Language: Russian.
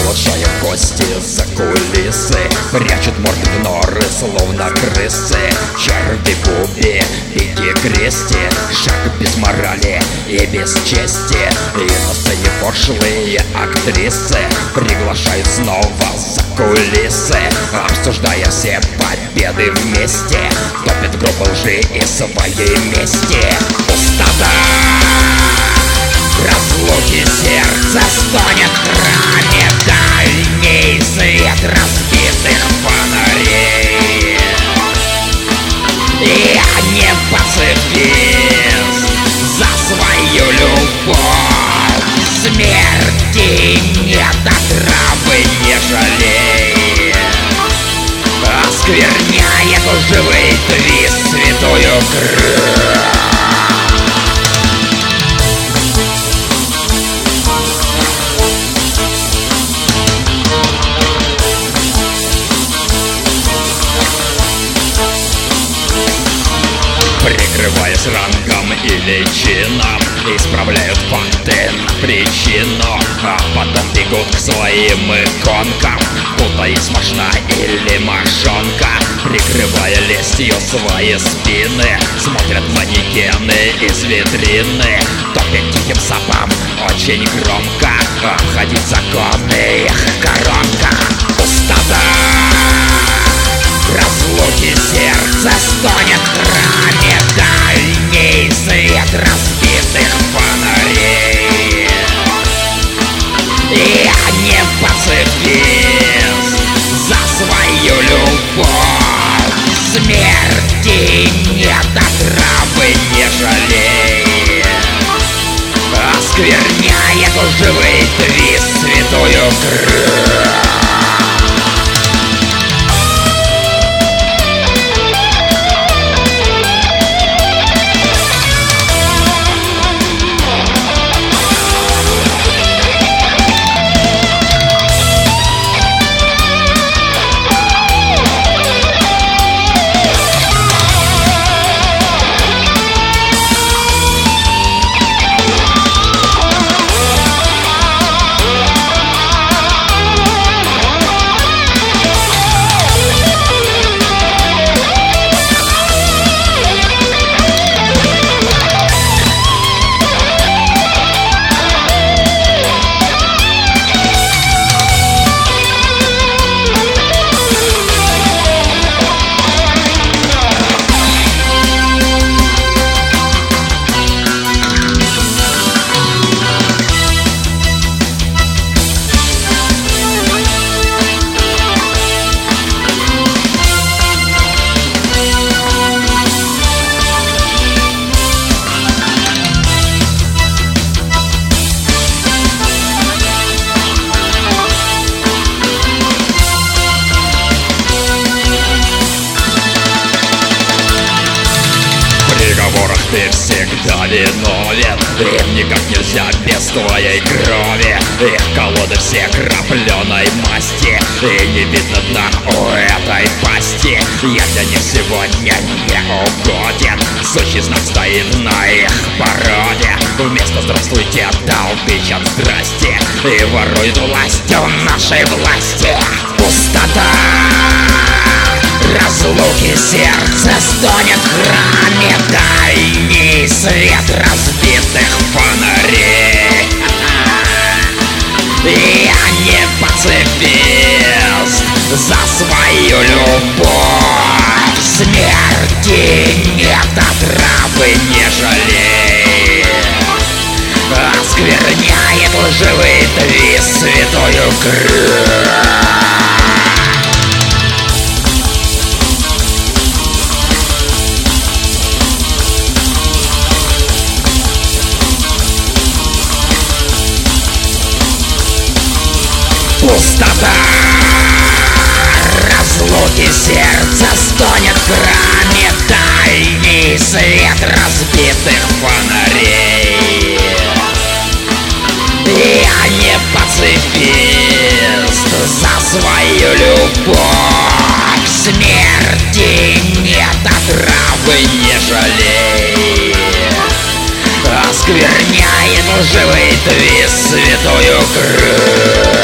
приглашая в гости за кулисы, прячут морды в норы, словно крысы. Черви, буби и тигристи, шаг без морали и без чести. И на сцене пошлые актрисы приглашают снова за кулисы, обсуждая все победы вместе, топят группы лжи и своей мести. Пустота разлуки, сердце стонет в раме, дальний свет разбитых фонарей. Я не пацифист, за свою любовь смерти нет, отравы не жалей. Оскверняет лживый твист святую кровь. Прикрываясь рангом или чином, исправляют факты на причину, а потом бегут к своим иконкам, путаясь, мошна или мошонка. Прикрывая лестью свои спины, смотрят манекены из витрины, топят тихим сапом очень громко, обходить законы их коронка. Пустота разлуки, сердце стонет в раме, дальний свет разбитых фонарей. Я не пацифист, за свою любовь смерти нет, отравы не жалей. Оскверняет лживый твист святую кровь. Ты всегда виновен, им никак нельзя без твоей крови. Их колоды все крапленой масти, и не видно дна у этой пасти. Я для них сегодня не угоден, сущий знак стоит на их породе. Вместо «здравствуйте» толпичат «здрасте» и воруют власть у нашей власти. Пустота разлуки, сердце стонет в раме, дальний свет разбитых фонарей. Я не пацифист, за свою любовь смерти нет, отравы не жалей. Оскверняет лживый твист святую кровь. Пустота разлуки, сердце стонет в раме, дальний свет разбитых фонарей. Я не пацифист, за свою любовь смерти нет, отравы не жалей. Оскверняет лживый твист святую кровь.